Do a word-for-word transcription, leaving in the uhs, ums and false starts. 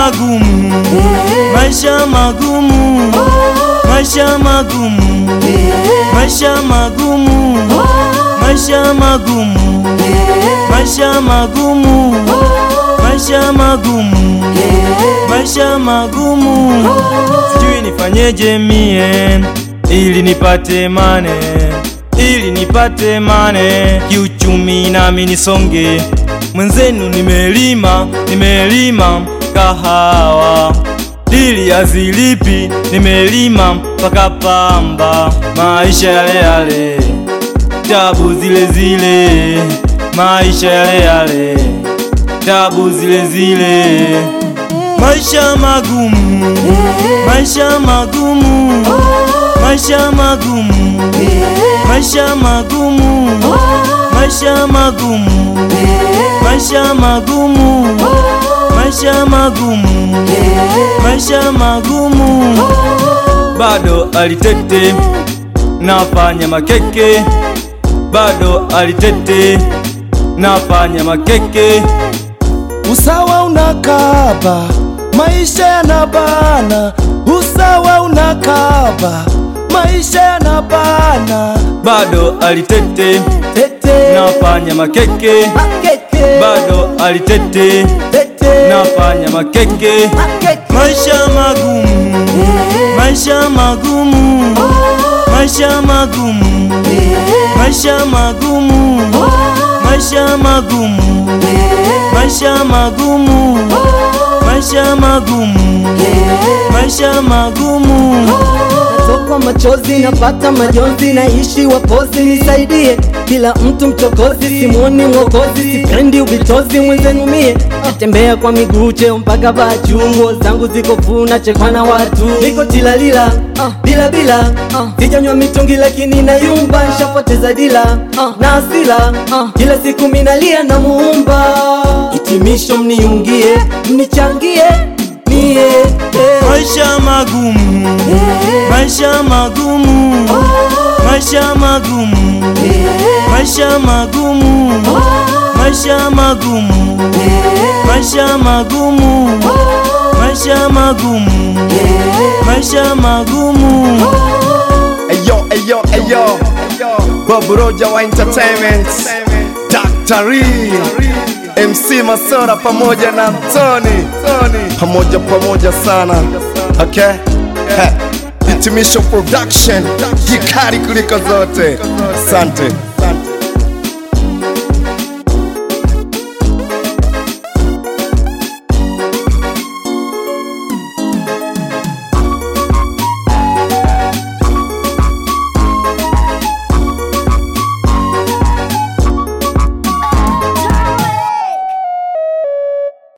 magumu, maisha magumu, maisha magumu, maisha magumu, maisha magumu, maisha magumu, maisha magumu, maisha magumu. Sijui nifanyeje mie ili nipate mane, ili nipate mane kiuchumi nami nisonge. Mwenzenu nimelima, nimelima kahawa, dili hazilipi, nimelima mpaka pamba. Maisha yale yale, tabu zile zile, maisha yale yale, tabu zile zile. Maisha magumu, maisha magumu, maisha magumu, maisha magumu, maisha magumu, maisha magumu, maisha magumu, maisha magumu. Bado alitete nafanya makeke, bado alitete nafanya makeke. Usawa unakaba, maisha yanabana. Usawa unakaba, maisha yanabana. Bado alitete Tete nafanya makeke, makeke. bado alitete Tete nafanya makeke. makeke. Maisha magumu, maisha magumu, maisha magumu, maisha magumu, maisha magumu, maisha magumu, maisha magumu, maisha magumu. Natoka machozi napata majonzi, naishi wapozi nisaidie. Kila mtu mchokozi, simuoni mwokozi, sipendi ubitozi mwenzenu mie. Natembea kwa miguu cheo mpaka bachu, nguo zangu ziko funa chekwa na watu. Niko tilalila, uh, bila bila, uh, sijanywa mitungi lakini nayumba. Nishapoteza dila, uh, na asila, uh, kila siku minalia na muumba. Hitimisho mniungie, mnichangie mie, eh. Maisha magumu, maisha magumu, maisha magumu, maisha magumu, maisha magumu, maisha magumu, maisha magumu, maisha magumu. Ayo, ayo, ayo, Bob Roja wa Entertainment, Daktari M C Masora pamoja na Tony, pamoja pamoja sana. Okay, Hitimisho Production, kikari kuliko zote. Asante.